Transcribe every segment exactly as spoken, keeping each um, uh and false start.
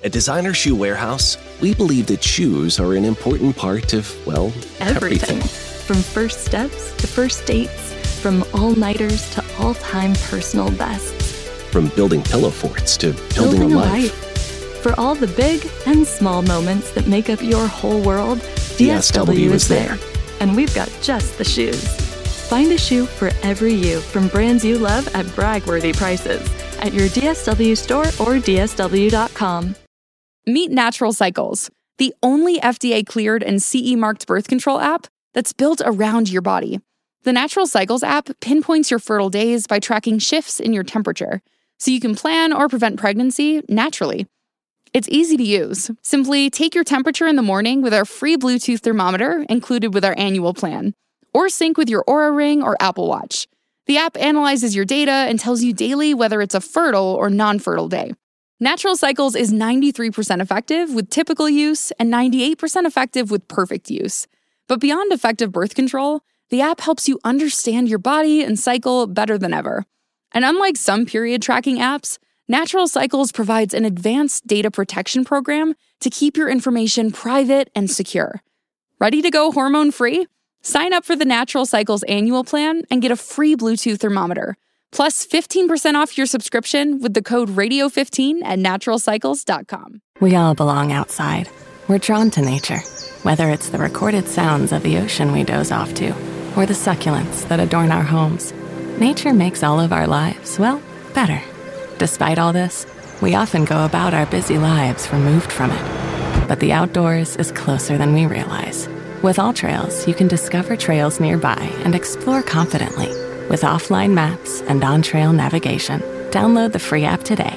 At Designer Shoe Warehouse, we believe that shoes are an important part of, well, everything. everything. From first steps to first dates, from all-nighters to all-time personal bests. From building pillow forts to building, Building a a life. life. For all the big and small moments that make up your whole world, D S W is there. And we've got just the shoes. Find a shoe for every you from brands you love at brag-worthy prices at your D S W store or D S W dot com. Meet Natural Cycles, the only F D A-cleared and C E-marked birth control app that's built around your body. The Natural Cycles app pinpoints your fertile days by tracking shifts in your temperature, so you can plan or prevent pregnancy naturally. It's easy to use. Simply take your temperature in the morning with our free Bluetooth thermometer included with our annual plan, or sync with your Oura Ring or Apple Watch. The app analyzes your data and tells you daily whether it's a fertile or non-fertile day. Natural Cycles is ninety-three percent effective with typical use and ninety-eight percent effective with perfect use. But beyond effective birth control, the app helps you understand your body and cycle better than ever. And unlike some period tracking apps, Natural Cycles provides an advanced data protection program to keep your information private and secure. Ready to go hormone-free? Sign up for the Natural Cycles annual plan and get a free Bluetooth thermometer, plus fifteen percent off your subscription with the code radio fifteen at natural cycles dot com. We all belong outside. We're drawn to nature, whether it's the recorded sounds of the ocean we doze off to, or the succulents that adorn our homes. Nature makes all of our lives, well, better. Despite all this, we often go about our busy lives removed from it. But the outdoors is closer than we realize. With AllTrails, you can discover trails nearby and explore confidently. With offline maps and on-trail navigation, download the free app today.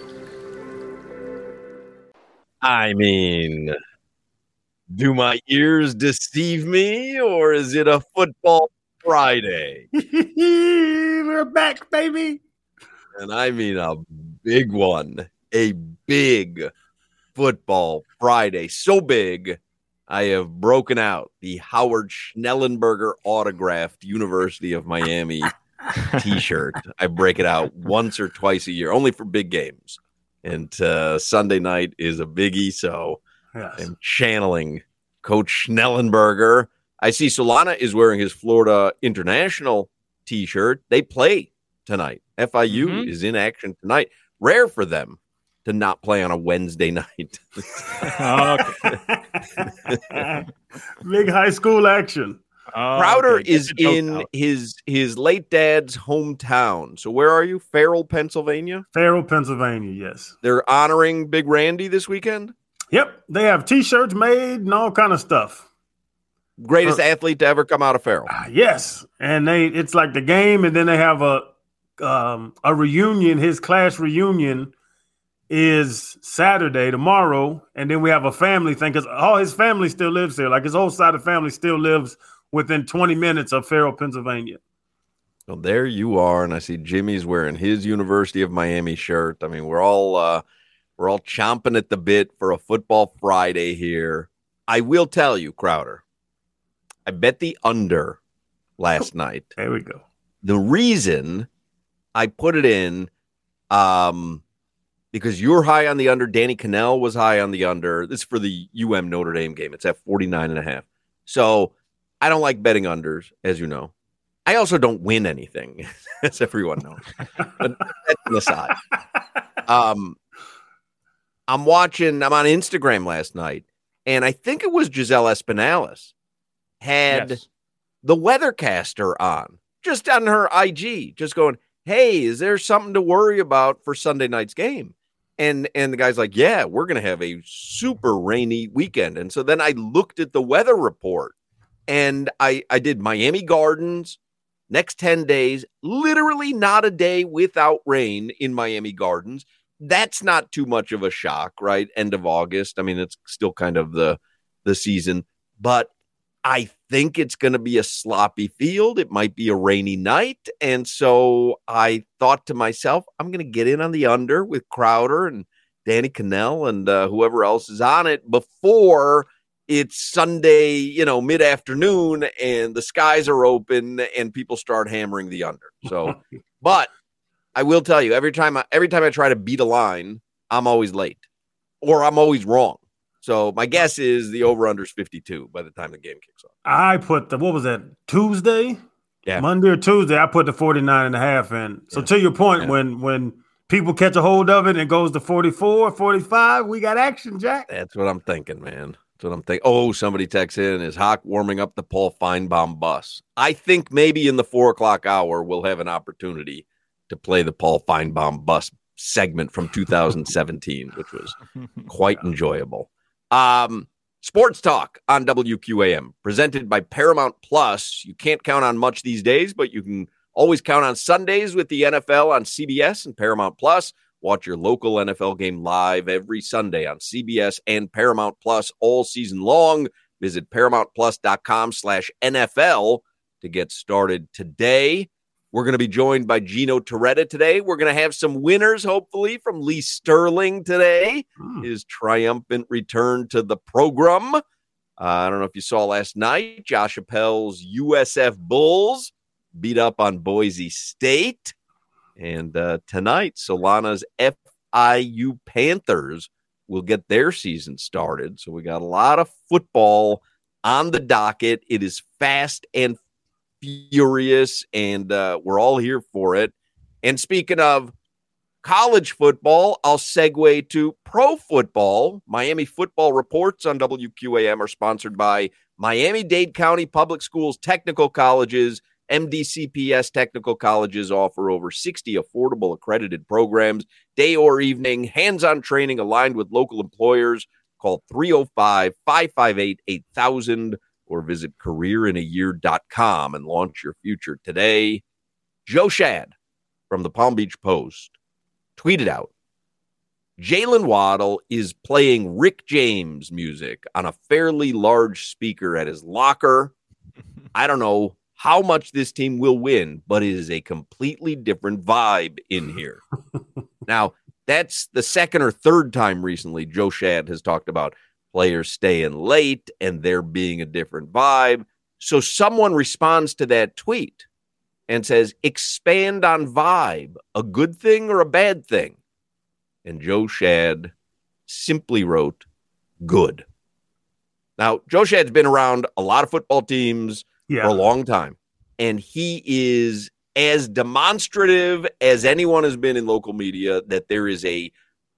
I mean, do my ears deceive me, or is it a football Friday? We're back, baby. And I mean a big one, a big football Friday. So big, I have broken out the Howard Schnellenberger autographed University of Miami t-shirt. I break it out once or twice a year, only for big games. And uh, Sunday night is a biggie, so yes. I'm channeling Coach Schnellenberger. I see Solana is wearing his Florida International t-shirt. They play tonight. F I U mm-hmm. is in action tonight. Rare for them to not play on a Wednesday night. Big high school action. Oh, Crowder okay. is in out. his his late dad's hometown. So where are you? Farrell, Pennsylvania? Farrell, Pennsylvania, yes. They're honoring Big Randy this weekend? Yep. They have T-shirts made and all kind of stuff. Greatest uh, athlete to ever come out of Farrell. Uh, yes. And they it's like the game, and then they have a um, a reunion. His class reunion is Saturday, tomorrow, and then we have a family thing because all his family still lives there. Like his whole side of family still lives within twenty minutes of Farrell, Pennsylvania. Well, there you are, and I see Jimmy's wearing his University of Miami shirt. I mean, we're all uh, we're all chomping at the bit for a football Friday here. I will tell you, Crowder, I bet the under last night. There we go. The reason I put it in, um, because you're high on the under. Danny Cannell was high on the under. This is for the U M Notre Dame game. It's at forty-nine and a half. So I don't like betting unders, as you know. I also don't win anything, as everyone knows. But that's an aside. Um, I'm watching, I'm on Instagram last night, and I think it was Giselle Espinales had yes. the weathercaster on, just on her I G, just going, hey, is there something to worry about for Sunday night's game? And and the guy's like, yeah, we're going to have a super rainy weekend. And so then I looked at the weather report, and I, I did Miami Gardens, next ten days, literally not a day without rain in Miami Gardens. That's not too much of a shock, right? End of August. I mean, it's still kind of the, the season. But I think it's going to be a sloppy field. It might be a rainy night. And so I thought to myself, I'm going to get in on the under with Crowder and Danny Cannell and uh, whoever else is on it before it's Sunday, you know, mid-afternoon and the skies are open and people start hammering the under. So, but I will tell you, every time I, every time I try to beat a line, I'm always late. or I'm always wrong. So my guess is the over-under is fifty-two by the time the game kicks off. I put the, what was that, Tuesday? Yeah. Monday or Tuesday, I put the forty-nine and a half in. So yeah. to your point, yeah. when when people catch a hold of it and it goes to forty-four, forty-five, we got action, Jack. That's what I'm thinking, man. That's what I'm thinking. Oh, somebody texts in, is Hawk warming up the Paul Feinbaum bus? I think maybe in the four o'clock hour, we'll have an opportunity to play the Paul Feinbaum bus segment from two thousand seventeen, which was quite enjoyable. Um, Sports Talk on W Q A M, presented by Paramount Plus. You can't count on much these days, but you can always count on Sundays with the N F L on C B S and Paramount Plus. Watch your local N F L game live every Sunday on C B S and Paramount Plus all season long. Visit ParamountPlus.com slash NFL to get started today. We're going to be joined by Gino Torretta today. We're going to have some winners, hopefully, from Lee Sterling today. Mm. His triumphant return to the program. Uh, I don't know if you saw last night, Josh Appel's U S F Bulls beat up on Boise State. And uh, tonight, Solana's F I U Panthers will get their season started. So we got a lot of football on the docket. It is fast and furious, and uh, we're all here for it. And speaking of college football, I'll segue to pro football. Miami Football Reports on W Q A M are sponsored by Miami-Dade County Public Schools Technical Colleges. M D C P S Technical Colleges offer over sixty affordable accredited programs, day or evening, hands-on training aligned with local employers. Call three oh five, five five eight, eight thousand or visit career in a year dot com and launch your future today. Joe Schad from the Palm Beach Post tweeted out, Jalen Waddle is playing Rick James music on a fairly large speaker at his locker. I don't know how much this team will win, but it is a completely different vibe in here. Now, that's the second or third time recently Joe Schad has talked about players staying late and there being a different vibe. So someone responds to that tweet and says, expand on vibe, a good thing or a bad thing? And Joe Schad simply wrote, good. Now, Joe Schad's been around a lot of football teams yeah. for a long time, and he is as demonstrative as anyone has been in local media that there is a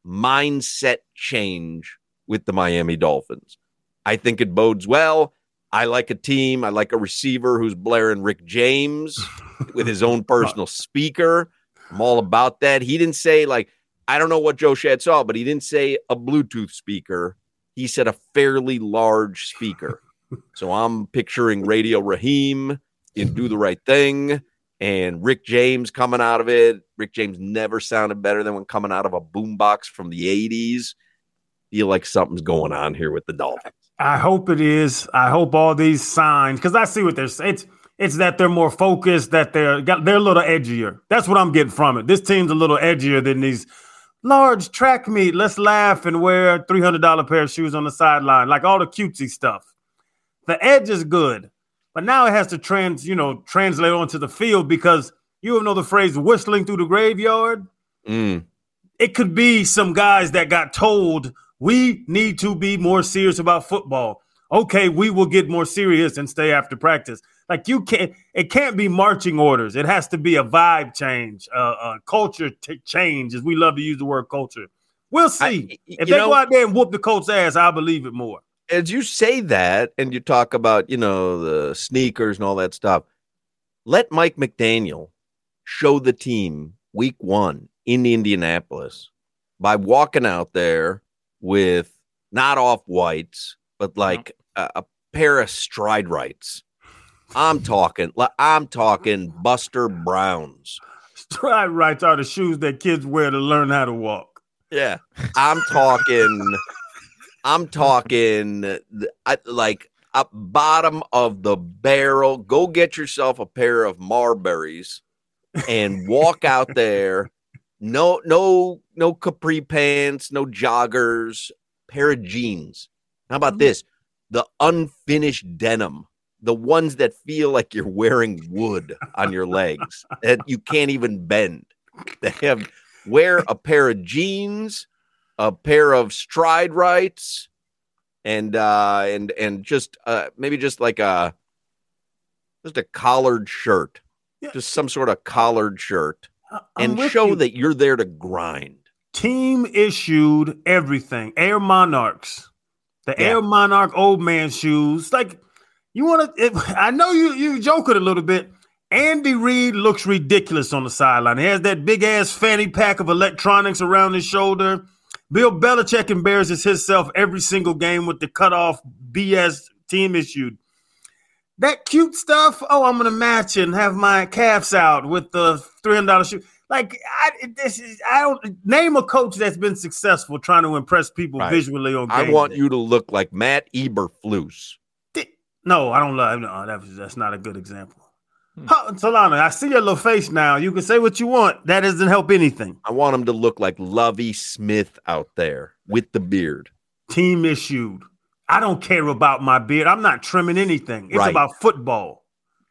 mindset change with the Miami Dolphins. I think it bodes well. I like a team. I like a receiver who's blaring Rick James with his own personal speaker. I'm all about that. He didn't say, like, I don't know what Joe Schad saw, but he didn't say a Bluetooth speaker. He said a fairly large speaker. So I'm picturing Radio Raheem in Do the Right Thing and Rick James coming out of it. Rick James never sounded better than when coming out of a boombox from the eighties. Feel like something's going on here with the Dolphins. I hope it is. I hope all these signs, because I see what they're saying. It's, it's that they're more focused, that they're got, they're a little edgier. That's what I'm getting from it. This team's a little edgier than these large track meet. Let's laugh and wear a three hundred dollars pair of shoes on the sideline, like all the cutesy stuff. The edge is good, but now it has to trans, you know, translate onto the field, because you know the phrase whistling through the graveyard. Mm. It could be some guys that got told, we need to be more serious about football. Okay, we will get more serious and stay after practice. Like, you can't, it can't be marching orders. It has to be a vibe change, a, a culture t- change, as we love to use the word culture. We'll see. I, if they know, go out there and whoop the coach's ass, I'll believe it more. As you say that, and you talk about, you know, the sneakers and all that stuff, let Mike McDaniel show the team week one in Indianapolis by walking out there with not off-whites, but like a, a pair of stride rights. I'm talking, I'm talking Buster Browns. Stride rights are the shoes that kids wear to learn how to walk. Yeah, I'm talking, I'm talking like a bottom of the barrel. Go get yourself a pair of Marburys and walk out there. No, no, no capri pants, no joggers, pair of jeans. How about this? The unfinished denim, the ones that feel like you're wearing wood on your legs that you can't even bend. They have wear a pair of jeans a pair of Stride Rights, and uh, and and just uh, maybe just like a just a collared shirt, yeah. just some sort of collared shirt, I'm and show you. that you're there to grind. Team issued everything. Air Monarchs, the yeah. Air Monarch old man shoes. Like you want to? I know you you joke it a little bit. Andy Reid looks ridiculous on the sideline. He has that big ass fanny pack of electronics around his shoulder. Bill Belichick embarrasses himself every single game with the cutoff B S team issued. That cute stuff. Oh, I'm gonna match and have my calves out with the three hundred dollars shoe. Like I, this is I don't name a coach that's been successful trying to impress people right. visually on game I want day. you to look like Matt Eberflus. No, I don't love. No, that's that's not a good example. Huh, Solana, I see your little face now. You can say what you want. That doesn't help anything. I want him to look like Lovie Smith out there with the beard. Team issued. I don't care about my beard. I'm not trimming anything. It's right. about football.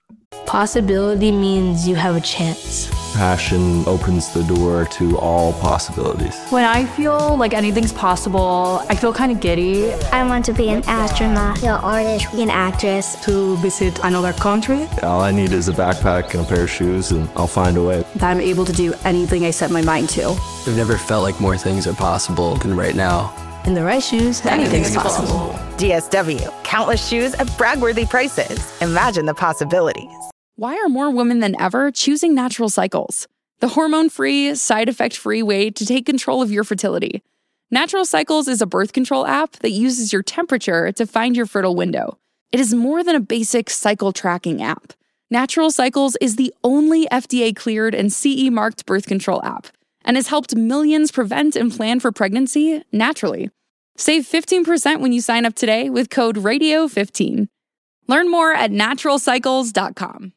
Possibility means you have a chance. Passion opens the door to all possibilities. When I feel like anything's possible, I feel kind of giddy. I want to be an astronaut, an artist, an actress. To visit another country. All I need is a backpack and a pair of shoes, and I'll find a way. That I'm able to do anything I set my mind to. I've never felt like more things are possible than right now. In the right shoes, anything's possible. D S W. Countless shoes at brag-worthy prices. Imagine the possibilities. Why are more women than ever choosing Natural Cycles? The hormone-free, side-effect-free way to take control of your fertility. Natural Cycles is a birth control app that uses your temperature to find your fertile window. It is more than a basic cycle tracking app. Natural Cycles is the only F D A-cleared and C E-marked birth control app and has helped millions prevent and plan for pregnancy naturally. Save fifteen percent when you sign up today with code radio fifteen. Learn more at natural cycles dot com.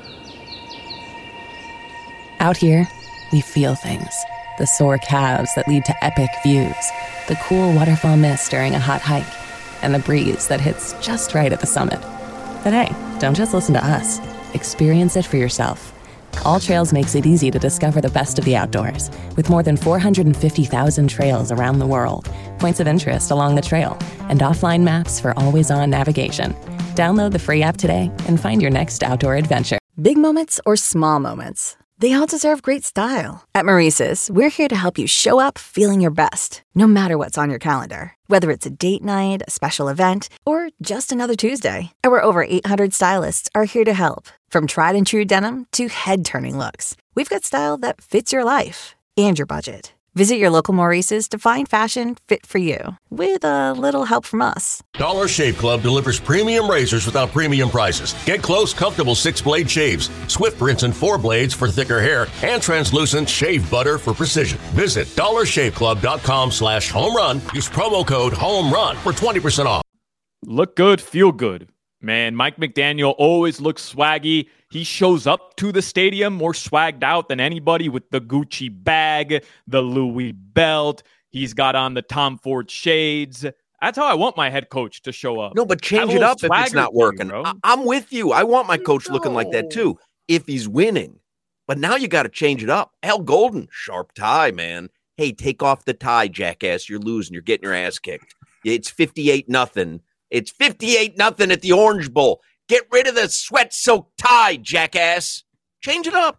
Out here, we feel things. The sore calves that lead to epic views, the cool waterfall mist during a hot hike, and the breeze that hits just right at the summit. But hey, don't just listen to us. Experience it for yourself. All Trails makes it easy to discover the best of the outdoors, with more than four hundred fifty thousand trails around the world, points of interest along the trail, and offline maps for always-on navigation. Download the free app today and find your next outdoor adventure. Big moments or small moments, they all deserve great style. At Maurice's, we're here to help you show up feeling your best, no matter what's on your calendar. Whether it's a date night, a special event, or just another Tuesday. Our over eight hundred stylists are here to help. From tried and true denim to head-turning looks, we've got style that fits your life and your budget. Visit your local Maurice's to find fashion fit for you, with a little help from us. Dollar Shave Club delivers premium razors without premium prices. Get close, comfortable six-blade shaves, Swift rinse and four blades for thicker hair, and translucent shave butter for precision. Visit dollar shave club dot com slash home run. Use promo code HOMERUN for twenty percent off. Look good, feel good. Man, Mike McDaniel always looks swaggy. He shows up to the stadium more swagged out than anybody with the Gucci bag, the Louis belt. He's got on the Tom Ford shades. That's how I want my head coach to show up. No, but change it up if it's not working. You, I- I'm with you. I want my coach no. looking like that too, if he's winning. But now you got to change it up. Al Golden, sharp tie, man. Hey, take off the tie, jackass. You're losing. You're getting your ass kicked. It's fifty-eight nothing. It's fifty-eight nothing at the Orange Bowl. Get rid of the sweat-soaked tie, jackass. Change it up.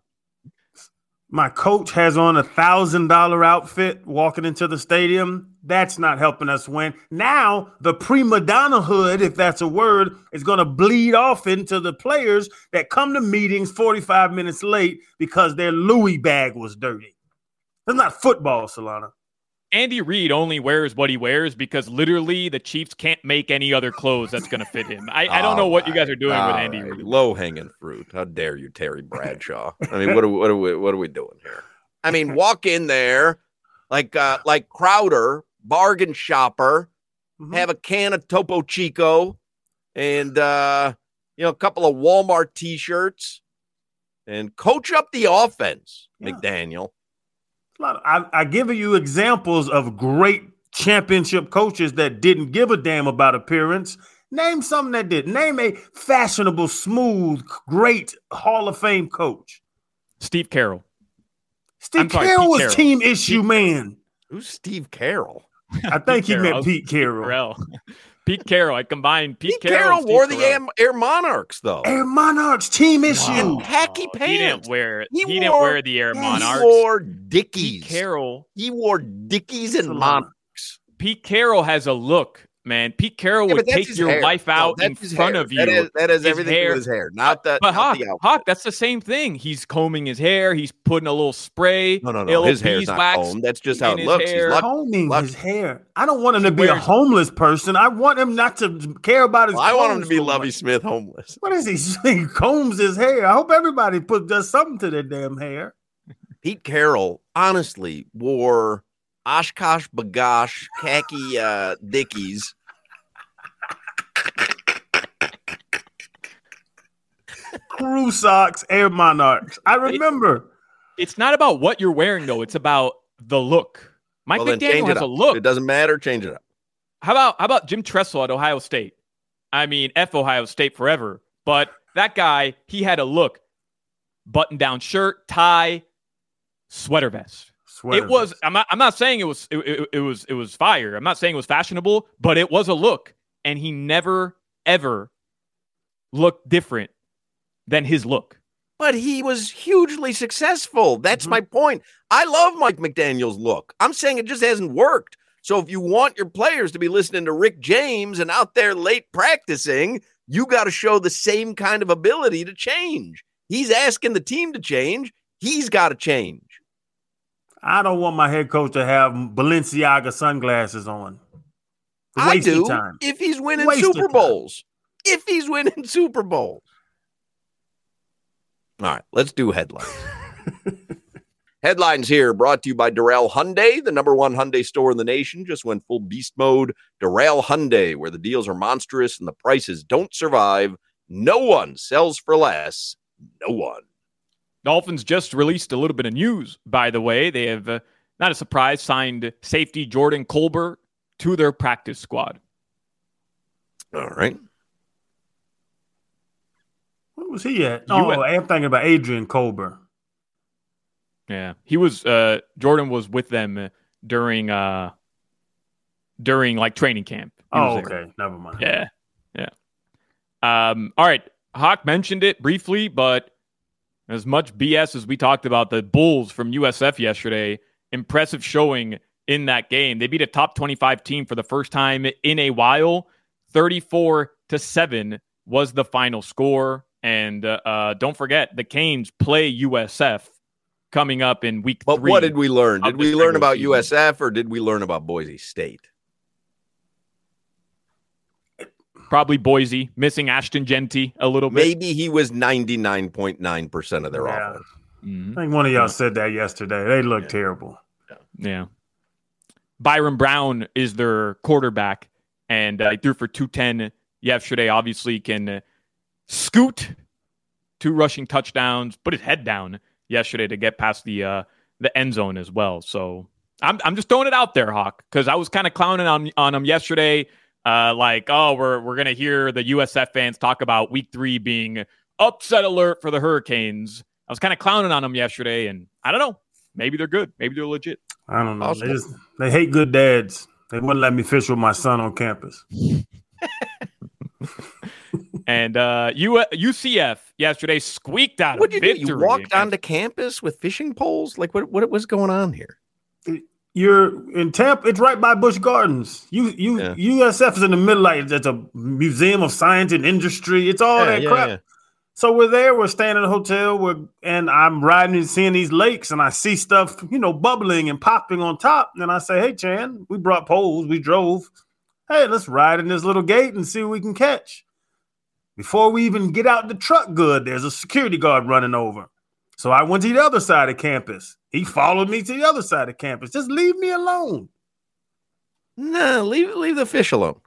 My coach has on a one thousand dollars outfit walking into the stadium. That's not helping us win. Now, the prima donna hood, if that's a word, is going to bleed off into the players that come to meetings forty-five minutes late because their Louis bag was dirty. That's not football, Solana. Andy Reid only wears what he wears because literally the Chiefs can't make any other clothes that's going to fit him. I, I don't know what you guys are doing with Andy right. Reid. Low hanging fruit. How dare you, Terry Bradshaw? I mean, what are, what are we what are we doing here? I mean, walk in there like uh, like Crowder, bargain shopper, mm-hmm. have a can of Topo Chico, and uh, you know a couple of Walmart T-shirts, and coach up the offense, yeah. McDaniel. I, I give you examples of great championship coaches that didn't give a damn about appearance. Name something that did. Name a fashionable, smooth, great Hall of Fame coach. Steve Carroll. Steve sorry, Carroll Pete was Carroll. team issue Pete, man. Who's Steve Carroll? I think he Carroll. meant Pete Carroll. Carroll. Pete Carroll. I combined Pete, Pete Carroll. Carroll and wore Steve the Carell. Air, Air Monarchs, though. Air Monarchs team issue. In khaki pants. He didn't wear it. He, He didn't wore- wear the Air He Monarchs. wore Dickies. Pete Carroll. He wore Dickies and Salon. Monarchs. Pete Carroll has a look, man. Pete Carroll Yeah, would but that's take his your hair. life No, out that's in his front hair. of you. That is, that has His everything to hair- do with his hair, not the, But not Hawk, the outfit. Hawk, that's the same thing. He's combing his hair. He's putting a little spray. No, no, a no. little His hair's not beeswax combed. That's just how in it his looks. He's hair. lucky. Combing Lucky. his hair. I don't want him to be a wears- homeless person. I want him not to care about his Well, I want him clothes to be so Lovey much. Smith homeless. What is he? He combs his hair. I hope everybody put does something to their damn hair. Pete Carroll honestly wore Oshkosh Bagosh khaki uh, Dickies. Crew socks, Air Monarchs. I remember. It's not about what you're wearing, though. It's about the look. Mike Well, then McDaniel change it has a up. look. It doesn't matter. Change it up. How about how about Jim Tressel at Ohio State? I mean, F Ohio State forever. But that guy, he had a look. Button-down shirt, tie, sweater vest. Sweater it was. vest. I'm not. I'm not saying it was. It, it, it was. It was fire. I'm not saying it was fashionable, but it was a look, and he never ever looked different than his look. But he was hugely successful. That's Mhm. my point. I love Mike McDaniel's look. I'm saying it just hasn't worked. So if you want your players to be listening to Rick James and out there late practicing, you got to show the same kind of ability to change. He's asking the team to change. He's got to change. I don't want my head coach to have Balenciaga sunglasses on. I Waste of do. time. If he's winning Waste of Super time. Bowls. If he's winning Super Bowls. All right, let's do headlines. Headlines here brought to you by Darrell Hyundai, the number one Hyundai store in the nation. Just went full beast mode. Darrell Hyundai, where the deals are monstrous and the prices don't survive. No one sells for less. No one. Dolphins just released a little bit of news, by the way. They have, uh, not a surprise, signed safety Jordan Colbert to their practice squad. All right. Where was he at? You Oh, at- I'm thinking about Adrian Colbert. Yeah, he was. Uh, Jordan was with them during uh, during like training camp. He Oh, was there. okay. Never mind. Yeah, yeah. Um, all right. Hawk mentioned it briefly, but as much B S as we talked about the Bulls from U S F yesterday, impressive showing in that game. They beat a top twenty-five team for the first time in a while. thirty-four to seven was the final score. And uh, uh, don't forget, the Canes play U S F coming up in week But three. what did we learn? of Did this we learn regular about season. U S F or did we learn about Boise State? Probably Boise, missing Ashton Genty a little bit. Maybe he was ninety-nine point nine percent of their Yeah. offense. Mhm. I think one of y'all said that yesterday. They look terrible. Yeah. Byron Brown is their quarterback, and uh, he threw for two ten yesterday. Obviously, can uh, scoot two rushing touchdowns, put his head down yesterday to get past the uh, the end zone as well. So I'm I'm just throwing it out there, Hawk, because I was kind of clowning on on him yesterday. Uh, like, oh, we're we're gonna hear the U S F fans talk about week three being upset alert for the Hurricanes. I was kind of clowning on them yesterday, and I don't know. Maybe they're good. Maybe they're legit. I don't know. Possible. They just they hate good dads. They wouldn't let me fish with my son on campus. And uh, U- UCF yesterday squeaked out What'd a you do? victory. You walked against- onto campus with fishing poles? Like what what was going on here? You're in Tampa. It's right by Busch Gardens. You, you, Yeah. U S F is in the middle. Like it's a museum of science and industry. It's all Yeah, that yeah, crap. yeah. So we're there. We're staying in a hotel. We're and I'm riding and seeing these lakes, and I see stuff, you know, bubbling and popping on top. And I say, "Hey, Chan, we brought poles. We drove. Hey, let's ride in this little gate and see what we can catch." Before we even get out the truck, good, there's a security guard running over. So I went to the other side of campus. He followed me to the other side of campus. Just leave me alone. No, leave leave the fish alone.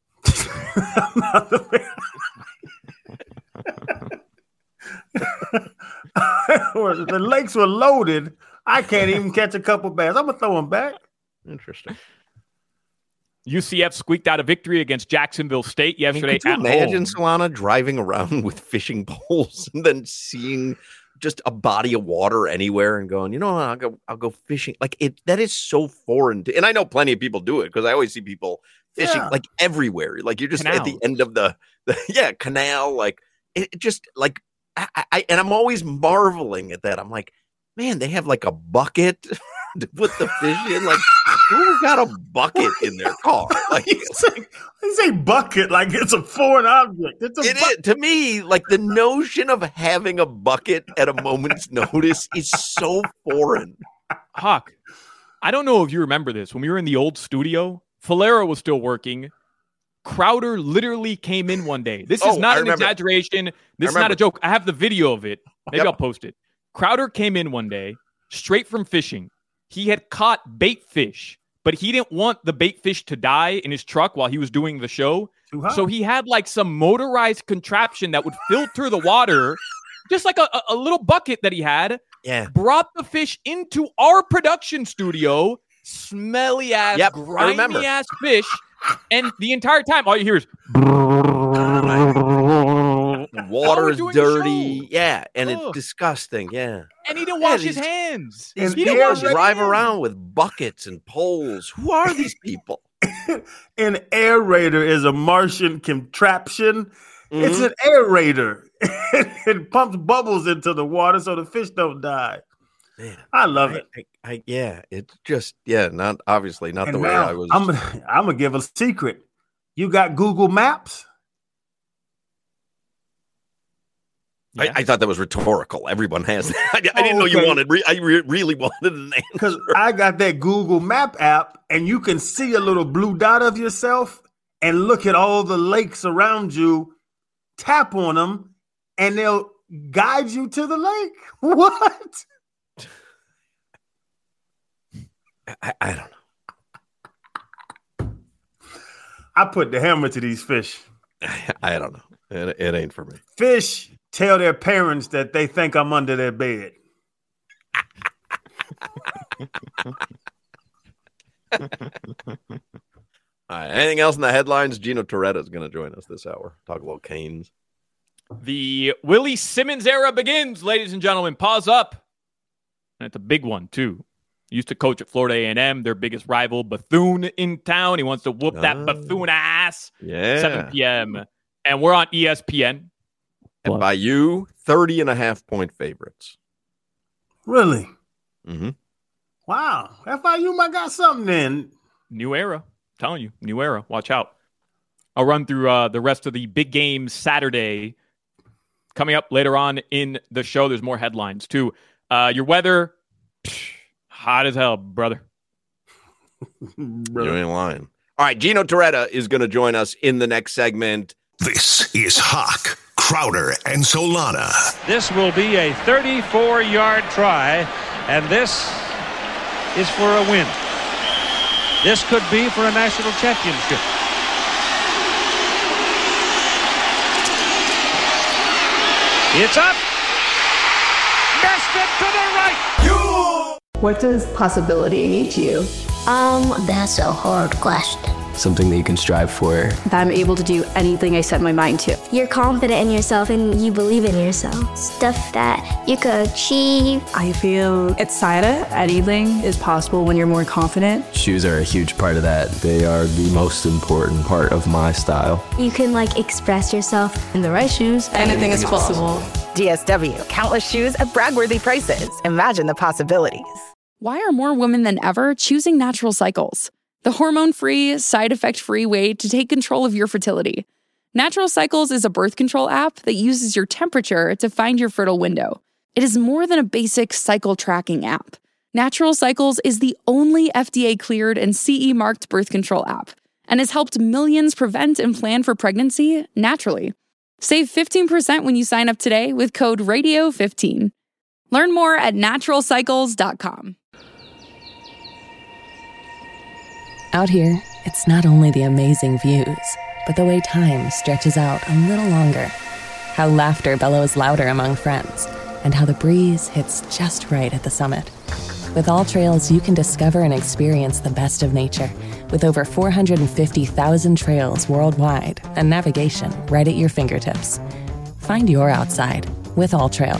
The lakes were loaded. I can't even catch a couple bass. I'm gonna throw them back. Interesting. U C F squeaked out a victory against Jacksonville State yesterday Could you at imagine home. Solana driving around with fishing poles and then seeing just a body of water anywhere and going, you know, I'll go, I'll go fishing. Like it, that is so foreign. To, and I know plenty of people do it because I always see people fishing yeah. like everywhere. Like you're just Canals. At the end of the, the yeah, canal. Like it, it just like, I, I, and I'm always marveling at that. I'm like, man, they have like a bucket to put the fish in. Like, who got a bucket in their car? Like, you say, you say bucket like it's a foreign object. It's a it bu- is, to me, like the notion of having a bucket at a moment's notice is so foreign. Hawk, I don't know if you remember this. When we were in the old studio, Falero was still working. Crowder literally came in one day. This is oh, not an exaggeration. This is not a joke. I have the video of it. Maybe yep. I'll post it. Crowder came in one day, straight from fishing. He had caught bait fish, but he didn't want the bait fish to die in his truck while he was doing the show. So he had like some motorized contraption that would filter the water, just like a, a little bucket that he had. Yeah. Brought the fish into our production studio, smelly ass, yep, grimy ass fish. And the entire time, all you hear is water is dirty, yeah, and Ugh. It's disgusting, yeah. And he didn't wash yeah, his hands. These he people drive around with buckets and poles. Who are these people? An aerator is a Martian contraption. Mm-hmm. It's an aerator. It pumps bubbles into the water so the fish don't die. Man, I love I, it. I, I, yeah, it's just yeah, not obviously not and the way now, I was. I'm gonna, I'm gonna give a secret. You got Google Maps? Yeah. I, I thought that was rhetorical. Everyone has that. I, I didn't oh, know okay. you wanted. Re- I re- really wanted an answer because I got that Google Map app, and you can see a little blue dot of yourself and look at all the lakes around you. Tap on them, and they'll guide you to the lake. What? I, I don't know. I put the hammer to these fish. I, I don't know. It, it ain't for me. Fish tell their parents that they think I'm under their bed. All right. Anything else in the headlines? Gino Torretta is going to join us this hour. Talk a little Canes. The Willie Simmons era begins, ladies and gentlemen. Pause up. And it's a big one, too. Used to coach at Florida A and M, their biggest rival, Bethune in town. He wants to whoop oh. that Bethune ass. Yeah. seven p.m. And we're on E S P N. And by you, thirty and a half point favorites. Really? Mm-hmm. Wow. F I U might got something then. New era. I'm telling you, new era. Watch out. I'll run through uh, the rest of the big games Saturday. Coming up later on in the show, there's more headlines, too. Uh, your weather... Psh, hot as hell, brother. You ain't lying. All right, Gino Torretta is going to join us in the next segment. This is Hawk, Crowder, and Solana. This will be a thirty-four-yard try, and this is for a win. This could be for a national championship. It's up. Missed it to the right. What does possibility mean to you? Um, that's a hard question. Something that you can strive for. That I'm able to do anything I set my mind to. You're confident in yourself and you believe in yourself. Stuff that you could achieve. I feel excited. Anything is possible when you're more confident. Shoes are a huge part of that. They are the most important part of my style. You can like express yourself. In the right shoes, anything, anything is possible. possible. D S W, countless shoes at brag-worthy prices. Imagine the possibilities. Why are more women than ever choosing Natural Cycles? The hormone-free, side-effect-free way to take control of your fertility. Natural Cycles is a birth control app that uses your temperature to find your fertile window. It is more than a basic cycle tracking app. Natural Cycles is the only F D A-cleared and C E-marked birth control app and has helped millions prevent and plan for pregnancy naturally. Save fifteen percent when you sign up today with code radio fifteen. Learn more at natural cycles dot com. Out here, it's not only the amazing views, but the way time stretches out a little longer. How laughter bellows louder among friends, and how the breeze hits just right at the summit. With All Trails, you can discover and experience the best of nature, with over four hundred fifty thousand trails worldwide and navigation right at your fingertips. Find your outside with All Trails.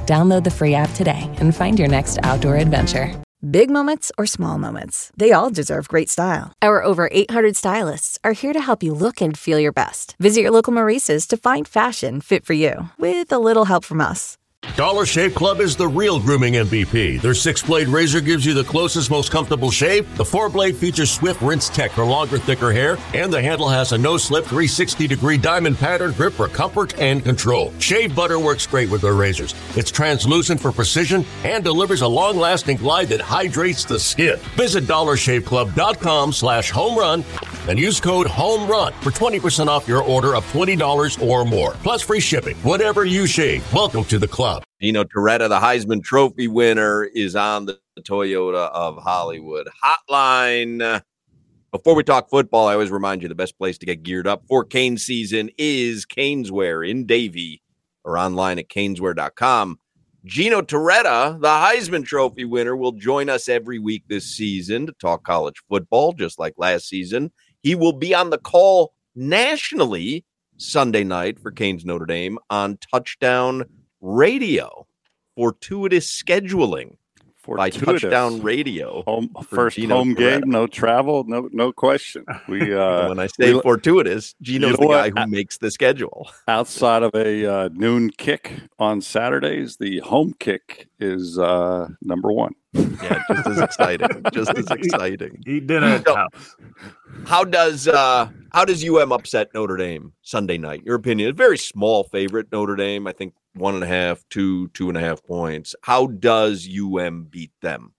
Download the free app today and find your next outdoor adventure. Big moments or small moments, they all deserve great style. Our over eight hundred stylists are here to help you look and feel your best. Visit your local Maurice's to find fashion fit for you, with a little help from us. Dollar Shave Club is the real grooming M V P. Their six-blade razor gives you the closest, most comfortable shave. The four-blade features Swift Rinse Tech for longer, thicker hair. And the handle has a no-slip three hundred sixty degree diamond pattern grip for comfort and control. Shave butter works great with their razors. It's translucent for precision and delivers a long-lasting glide that hydrates the skin. Visit dollar shave club dot com slash home run and use code HOMERUN for twenty percent off your order of twenty dollars or more. Plus free shipping. Whatever you shave, welcome to the club. Gino Torretta, the Heisman Trophy winner, is on the Toyota of Hollywood hotline. Before we talk football, I always remind you the best place to get geared up for Canes season is Caneswear in Davie or online at caneswear dot com. Gino Torretta, the Heisman Trophy winner, will join us every week this season to talk college football, just like last season. He will be on the call nationally Sunday night for Canes Notre Dame on Touchdown Radio. Fortuitous scheduling by Fortuitous. Touchdown Radio. Home, for first Gino home Torretta. game, no travel, no no question. We uh, When I say we- fortuitous, Gino's You the know guy what? who makes the schedule. outside of a uh, noon kick on Saturdays, the home kick is uh, number one. Yeah, just as exciting. Just as exciting. Eat dinner at the house. How does uh how does U M upset Notre Dame Sunday night? Your opinion? A very small favorite, Notre Dame. I think one and a half, two, two and a half points. How does U M beat them?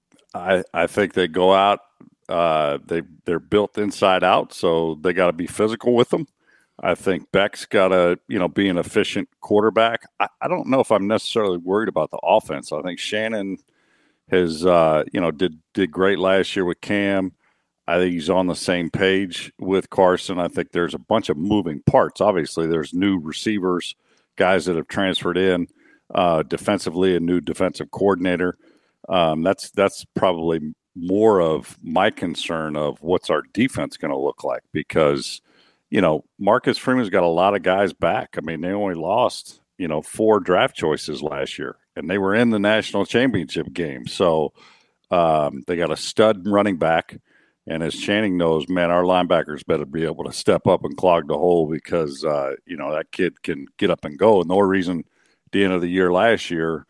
I, I think they go out. Uh, they they're built inside out, so they got to be physical with them. I think Beck's got to you know be an efficient quarterback. I, I don't know if I'm necessarily worried about the offense. I think Shannon has uh, you know did did great last year with Cam. I think he's on the same page with Carson. I think there's a bunch of moving parts. Obviously, there's new receivers, guys that have transferred in uh, defensively, a new defensive coordinator. Um, that's that's probably more of my concern of what's our defense going to look like because, you know, Marcus Freeman's got a lot of guys back. I mean, they only lost, you know, four draft choices last year, and they were in the national championship game. So um, they got a stud running back. And as Channing knows, man, our linebackers better be able to step up and clog the hole because, uh, you know, that kid can get up and go. And the only reason at the end of the year last year,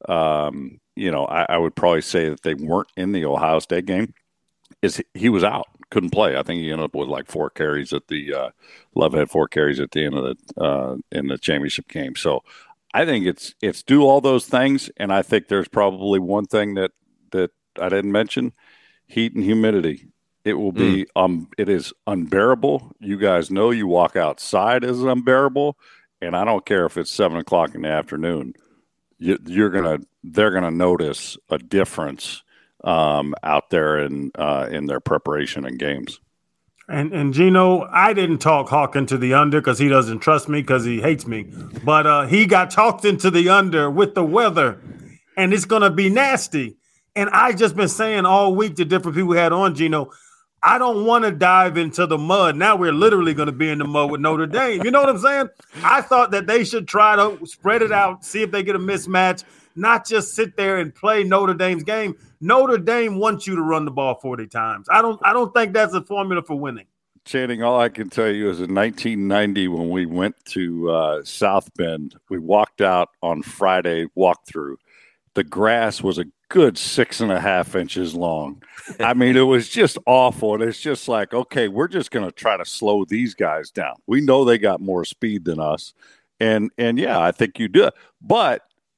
um, you know, I, I would probably say that they weren't in the Ohio State game is he, he was out, couldn't play. I think he ended up with like four carries at the uh, – Love had four carries at the end of the uh, in the championship game. So I think it's it's do all those things, and I think there's probably one thing that, that I didn't mention, heat and humidity. It will be, mm. um, it is unbearable. You guys know you walk outside is unbearable, and I don't care if it's seven o'clock in the afternoon. You, you're gonna, they're gonna notice a difference um, out there in uh, in their preparation and games. And and Gino, I didn't talk Hawk into the under because he doesn't trust me because he hates me. But uh, he got talked into the under with the weather, and it's gonna be nasty. And I just been saying all week to different people we had on, Gino, I don't want to dive into the mud. Now we're literally going to be in the mud with Notre Dame. You know what I'm saying? I thought that they should try to spread it out, see if they get a mismatch, not just sit there and play Notre Dame's game. Notre Dame wants you to run the ball forty times. I don't I don't think that's a formula for winning. Channing, all I can tell you is in nineteen ninety when we went to uh, South Bend, we walked out on Friday walkthrough. The grass was a good six and a half inches long. I mean, it was just awful. And it's just like, okay, we're just going to try to slow these guys down. We know they got more speed than us. And, and yeah, I think you do. But,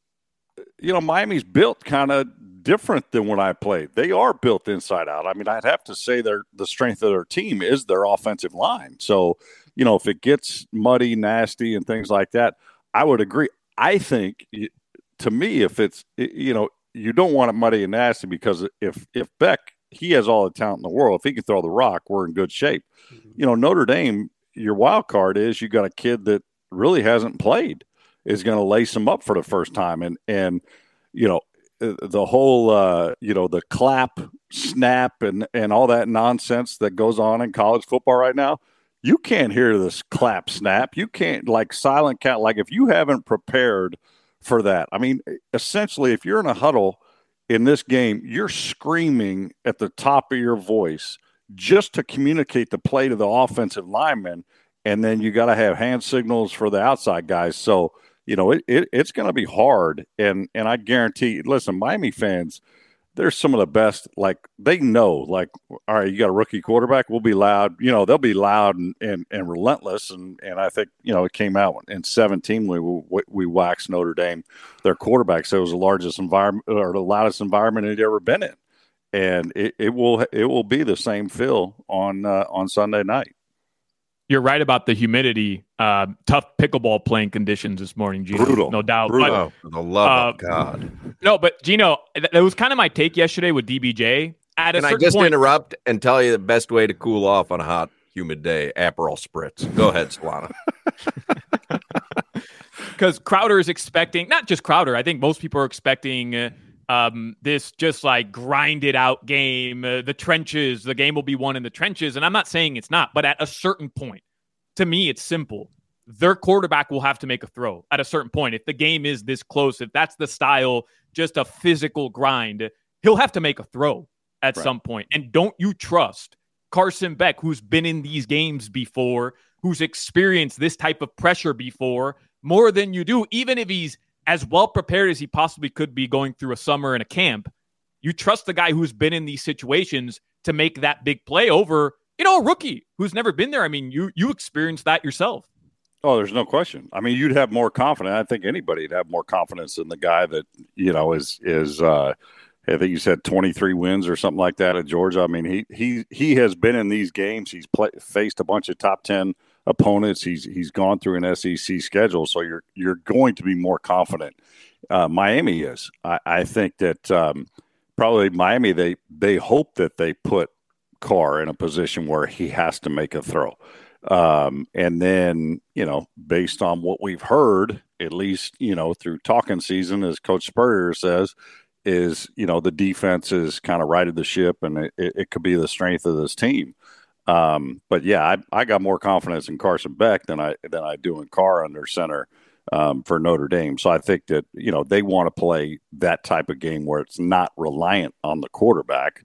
you know, Miami's built kind of different than when I played. They are built inside out. I mean, I'd have to say they're, the strength of their team is their offensive line. So, you know, if it gets muddy, nasty, and things like that, I would agree. I think, to me, if it's, you know, you don't want it muddy and nasty because if if Beck, he has all the talent in the world. If he can throw the rock, we're in good shape. Mm-hmm. You know, Notre Dame, your wild card is you got a kid that really hasn't played, is going to lace him up for the first time. And, and you know, the whole, uh, you know, the clap, snap, and, and all that nonsense that goes on in college football right now, you can't hear this clap, snap. You can't, like silent count. Like if you haven't prepared for that. I mean, essentially, if you're in a huddle in this game, you're screaming at the top of your voice just to communicate the play to the offensive lineman, and then you got to have hand signals for the outside guys. So, you know, it, it it's going to be hard, and and I guarantee, listen, Miami fans, they're some of the best. Like, they know, like, all right, you got a rookie quarterback, we'll be loud. You know, they'll be loud and and, and relentless, and and I think, you know, it came out in seventeen when we, we waxed Notre Dame, their quarterback, so it was the largest environment or the loudest environment it ever been in. And it, it will it will be the same feel on uh, on Sunday night. You're right about the humidity. Uh, tough pickleball playing conditions this morning, Gino. Brutal. No doubt. Brutal. But, For the love uh, of God. No, but Gino, that was kind of my take yesterday with D B J. At a Can I certain just point, interrupt and tell you the best way to cool off on a hot, humid day? Aperol Spritz. Go ahead, Solana. Because Crowder is expecting, not just Crowder, I think most people are expecting uh, um, this just like grinded out game, uh, the trenches, the game will be won in the trenches. And I'm not saying it's not, but at a certain point, to me, it's simple. Their quarterback will have to make a throw at a certain point. If the game is this close, if that's the style, just a physical grind, he'll have to make a throw at right. some point. And don't you trust Carson Beck, who's been in these games before, who's experienced this type of pressure before, more than you do, even if he's as well prepared as he possibly could be going through a summer and a camp. You trust the guy who's been in these situations to make that big play over, you know, a rookie who's never been there. I mean, you you experienced that yourself. Oh, there's no question. I mean, you'd have more confidence. I think anybody'd have more confidence in the guy that, you know, is is uh, I think you said twenty-three wins or something like that at Georgia. I mean, he he he has been in these games. He's play, faced a bunch of top ten opponents. He's he's gone through an S E C schedule, so you're you're going to be more confident. Uh, Miami is. I, I think that um, probably Miami, they they hope that they put Carr in a position where he has to make a throw. Um, and then, you know, based on what we've heard, at least, you know, through talking season, as Coach Spurrier says, is, you know, the defense is kind of righted the ship, and it, it could be the strength of this team. Um, but yeah, I, I got more confidence in Carson Beck than I than I do in Carr under center um, for Notre Dame. So I think that, you know, they want to play that type of game where it's not reliant on the quarterback.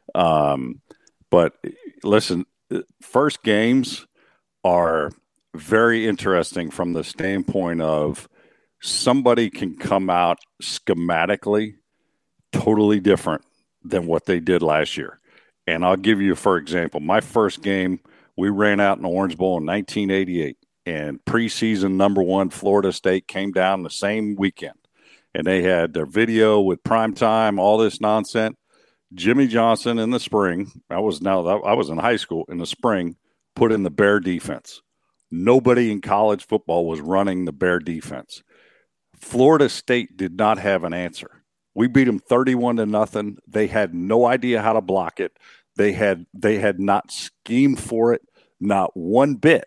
Um, but listen, first games are very interesting from the standpoint of somebody can come out schematically totally different than what they did last year. And I'll give you, for example, my first game, we ran out in the Orange Bowl in nineteen eighty-eight, and preseason number one Florida State came down the same weekend. And they had their video with primetime, all this nonsense. Jimmy Johnson in the spring, I was now I was in high school in the spring, put in the Bear defense. Nobody in college football was running the Bear defense. Florida State did not have an answer. We beat them thirty-one to nothing. They had no idea how to block it. They had they had not schemed for it, not one bit.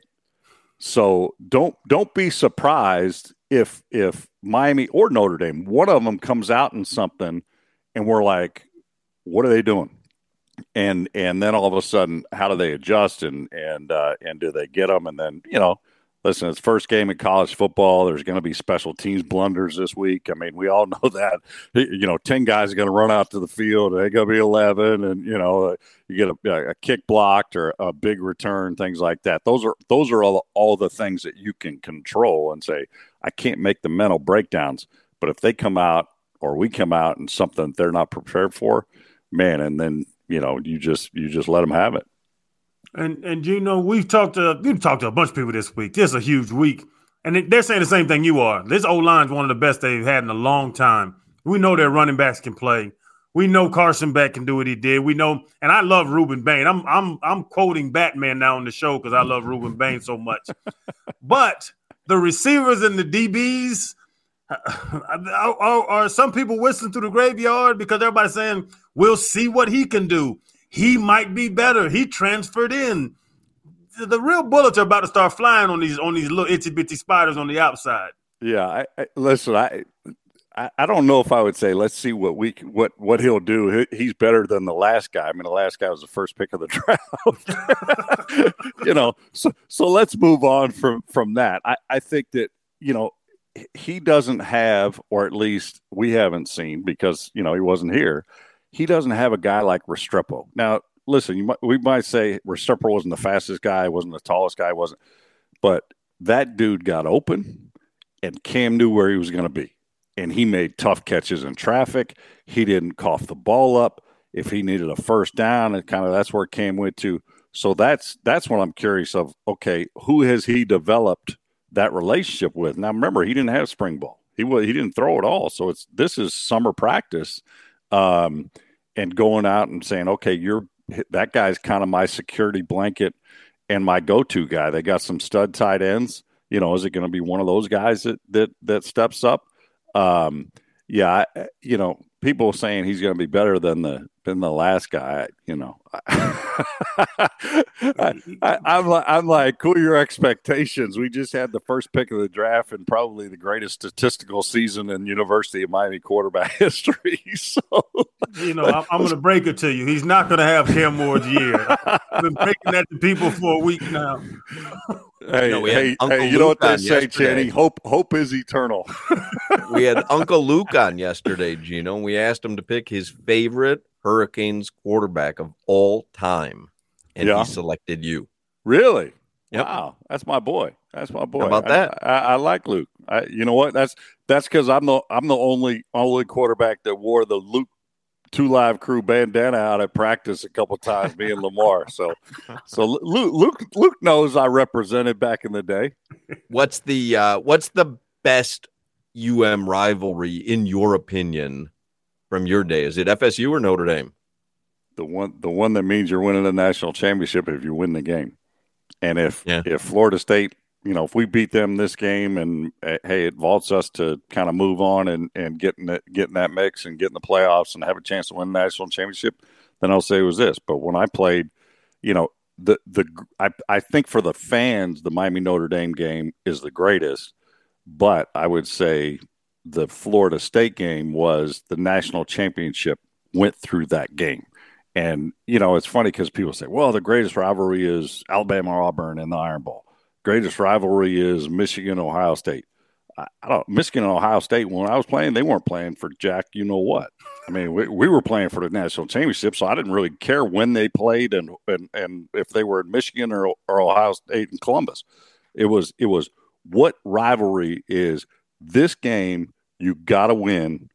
So don't don't be surprised if if Miami or Notre Dame, one of them comes out in something, and we're like, what are they doing? And and then all of a sudden, how do they adjust, and and uh, and do they get them? And then, you know, listen, it's first game in college football. There's going to be special teams blunders this week. I mean, we all know that. You know, ten guys are going to run out to the field. They're going to be eleven, and you know, you get a, a kick blocked or a big return, things like that. Those are those are all all the things that you can control and say, I can't make the mental breakdowns. But if they come out or we come out and something they're not prepared for, man, and then you know, you just you just let them have it. And and you know, we've talked to we've talked to a bunch of people this week. This is a huge week, and they're saying the same thing you are. This O-line is one of the best they've had in a long time. We know their running backs can play. We know Carson Beck can do what he did. We know, and I love Ruben Bain. I'm I'm I'm quoting Batman now on the show because I love Ruben Bain so much. But the receivers and the D Bs. Are, are, are some people whistling through the graveyard because everybody's saying we'll see what he can do? He might be better. He transferred in. The, the real bullets are about to start flying on these on these little itty bitty spiders on the outside. Yeah, I, I, listen, I, I I don't know if I would say let's see what we what what he'll do. He, he's better than the last guy. I mean, the last guy was the first pick of the draft. you know, so so let's move on from from that. I, I think that, you know, he doesn't have, or at least we haven't seen because, you know, he wasn't here. He doesn't have a guy like Restrepo. Now, listen, you might, we might say Restrepo wasn't the fastest guy, wasn't the tallest guy, wasn't, but that dude got open and Cam knew where he was going to be. And he made tough catches in traffic. He didn't cough the ball up. If he needed a first down, and kind of that's where Cam went to. So that's that's what I'm curious of. Okay, who has he developed that relationship with? Now, remember, he didn't have spring ball. He was, he didn't throw at all. So it's this is summer practice. Um, and going out and saying, okay, you're that guy's kind of my security blanket and my go-to guy. They got some stud tight ends. You know, is it going to be one of those guys that that that steps up? Um, yeah, I, you know, people saying he's going to be better than the than the last guy. You know, I, I, I'm like, I'm like, cool your expectations. We just had the first pick of the draft and probably the greatest statistical season in University of Miami quarterback history. So, you know, I'm, I'm going to break it to you. He's not going to have Cam Ward's year. I've been breaking that to people for a week now. Hey, no, hey, hey you know what they say, Channing? Hope, hope is eternal. We had Uncle Luke on yesterday, Gino, and we asked him to pick his favorite Hurricanes quarterback of all time, and yeah. he selected you. Really? Yep. Wow, that's my boy. That's my boy. How about that? I, I, I like Luke. I, you know what? That's that's because I'm the I'm the only only quarterback that wore the Luke Two Live Crew bandana out at practice a couple times. Me and Lamar. So, so Luke Luke Luke knows I represented back in the day. What's the uh, what's the best U M rivalry in your opinion from your day? Is it F S U or Notre Dame? The one the one that means you're winning the national championship if you win the game. And if yeah. if Florida State, you know, if we beat them this game and uh, hey, it vaults us to kind of move on and, and get in, the, get in that mix and get in the playoffs and have a chance to win the national championship, then I'll say it was this. But when I played, you know, the the I, I think for the fans, the Miami Notre Dame game is the greatest. But I would say the Florida State game was the national championship went through that game. And, you know, it's funny because people say, well, the greatest rivalry is Alabama-Auburn in the Iron Bowl. Greatest rivalry is Michigan-Ohio State. I, I don't Michigan and Ohio State, when I was playing, they weren't playing for Jack you know what. I mean, we, we were playing for the national championship, so I didn't really care when they played and and, and if they were in Michigan or, or Ohio State and Columbus. It was it was what rivalry is this game you got to win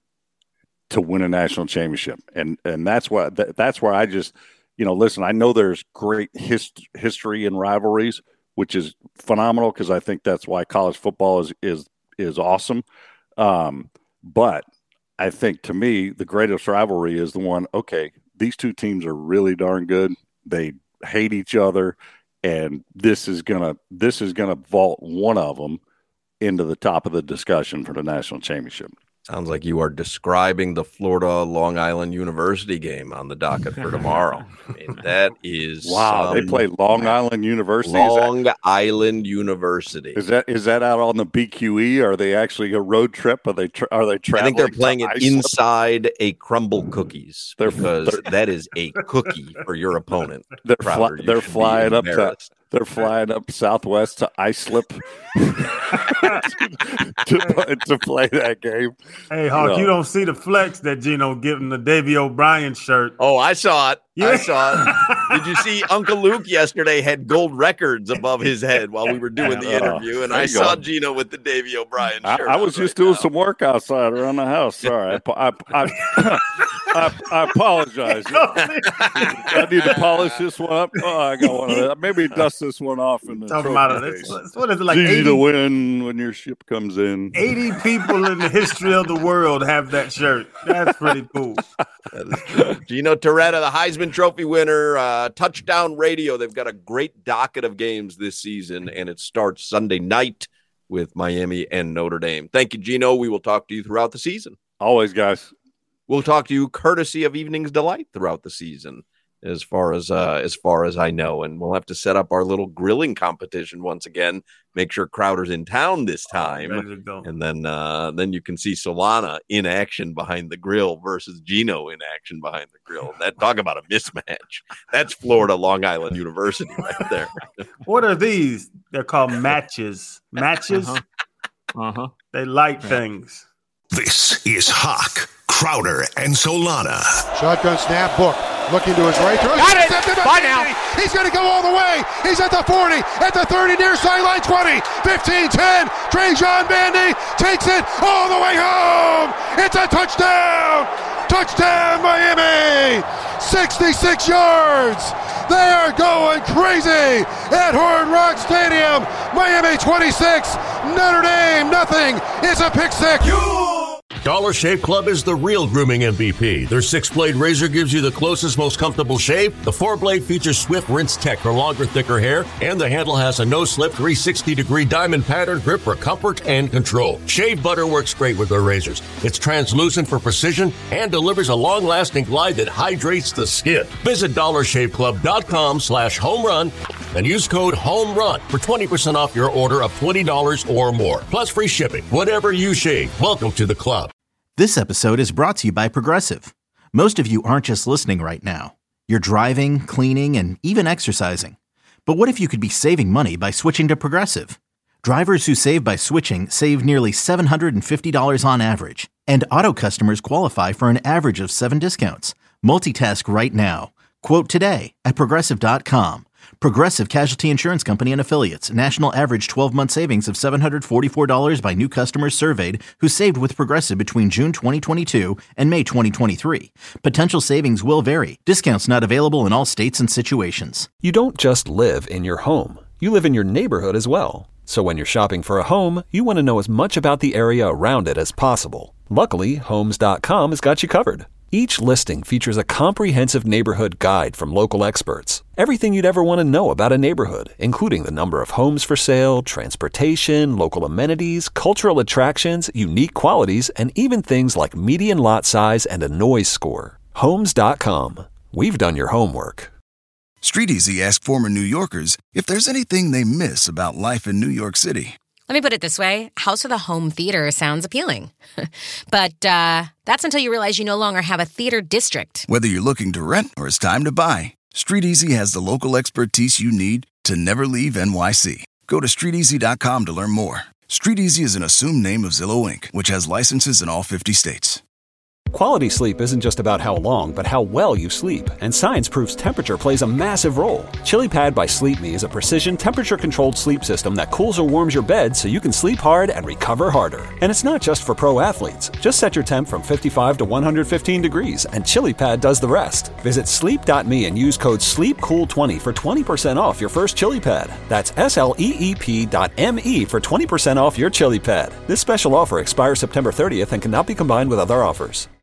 to win a national championship. And and that's why that, that's where I just, you know, listen, I know there's great hist- history in rivalries, which is phenomenal because I think that's why college football is is is awesome. Um, but I think to me the greatest rivalry is the one, okay, these two teams are really darn good. They hate each other, and this is gonna this is gonna vault one of them into the top of the discussion for the national championship. Sounds like you are describing the Florida Long Island University game on the docket for tomorrow. I mean, that is wow. Um, they play Long Island University. Long is that, Island University. Is that is that out on the B Q E? Are they actually a road trip? Are they tra- are they traveling? I think they're playing it inside a Crumble Cookies they're, because they're, that is a cookie for your opponent. They're fly, they're flying up to they're flying up Southwest to Islip to, to play that game. Hey, Hawk, you, know. you don't see the flex that Gino giving the Davey O'Brien shirt. Oh, I saw it. Yeah. I saw it. Did you see Uncle Luke yesterday had gold records above his head while we were doing the interview, and I saw go. Gino with the Davey O'Brien shirt. I, I was just right doing now. some work outside around the house. Sorry, I, I, I, I, I apologize. I need to polish this one up. Oh, I got one of that. Maybe dust this one off in the Talking about it. What is it like? It's easy eighty to win when your ship comes in. eighty people in the history of the world have that shirt. That's pretty cool. That is true. Gino Torretta, the Heisman Trophy winner, uh, Touchdown Radio. They've got a great docket of games this season, and it starts Sunday night with Miami and Notre Dame. Thank you, Gino. We will talk to you throughout the season. Always, guys. We'll talk to you courtesy of Evening's Delight throughout the season, as far as uh, as far as I know. And we'll have to set up our little grilling competition once again. Make sure Crowder's in town this time, oh, and then uh, then you can see Solana in action behind the grill versus Gino in action behind the grill. That talk about a mismatch. That's Florida Long Island University right there. What are these? They're called matches. Matches. Uh-huh. Uh-huh. They like Yeah. things. This is Hawk, Crowder, and Solana. Shotgun snap, Book looking to his right. Throws Got it. intercepted by Bye Kennedy. now. He's going to go all the way. He's at the forty, at the thirty, near sideline twenty, fifteen, ten. Trajan Bandy takes it all the way home. It's a touchdown. Touchdown, Miami. sixty-six yards. They are going crazy at Hard Rock Stadium. Miami twenty-six, Notre Dame nothing. It's a pick six. Dollar Shave Club is the real grooming M V P. Their six-blade razor gives you the closest, most comfortable shave. The four-blade features Swift Rinse Tech for longer, thicker hair. And the handle has a no-slip three hundred sixty degree diamond pattern grip for comfort and control. Shave butter works great with their razors. It's translucent for precision and delivers a long-lasting glide that hydrates the skin. Visit dollar shave club dot com slash home run and use code HOMERUN for twenty percent off your order of twenty dollars or more. Plus free shipping. Whatever you shave, welcome to the club. This episode is brought to you by Progressive. Most of you aren't just listening right now. You're driving, cleaning, and even exercising. But what if you could be saving money by switching to Progressive? Drivers who save by switching save nearly seven hundred fifty dollars on average. And auto customers qualify for an average of seven discounts. Multitask right now. Quote today at Progressive dot com. Progressive Casualty Insurance Company and Affiliates. National average twelve-month savings of seven hundred forty-four dollars by new customers surveyed who saved with Progressive between June twenty twenty-two and May twenty twenty-three. Potential savings will vary. Discounts not available in all states and situations. You don't just live in your home. You live in your neighborhood as well. So when you're shopping for a home, you want to know as much about the area around it as possible. Luckily, Homes dot com has got you covered. Each listing features a comprehensive neighborhood guide from local experts. Everything you'd ever want to know about a neighborhood, including the number of homes for sale, transportation, local amenities, cultural attractions, unique qualities, and even things like median lot size and a noise score. Homes dot com. We've done your homework. StreetEasy asked former New Yorkers if there's anything they miss about life in New York City. Let me put it this way. House with a home theater sounds appealing. But uh, that's until you realize you no longer have a theater district. Whether you're looking to rent or it's time to buy, StreetEasy has the local expertise you need to never leave N Y C. Go to street easy dot com to learn more. StreetEasy is an assumed name of Zillow Incorporated, which has licenses in all fifty states. Quality sleep isn't just about how long, but how well you sleep. And science proves temperature plays a massive role. ChiliPad by Sleep Me is a precision temperature-controlled sleep system that cools or warms your bed so you can sleep hard and recover harder. And it's not just for pro athletes. Just set your temp from fifty-five to one hundred fifteen degrees, and ChiliPad does the rest. Visit sleep dot me and use code sleep cool twenty for twenty percent off your first ChiliPad. That's S L E E P dot M E for twenty percent off your ChiliPad. This special offer expires September thirtieth and cannot be combined with other offers.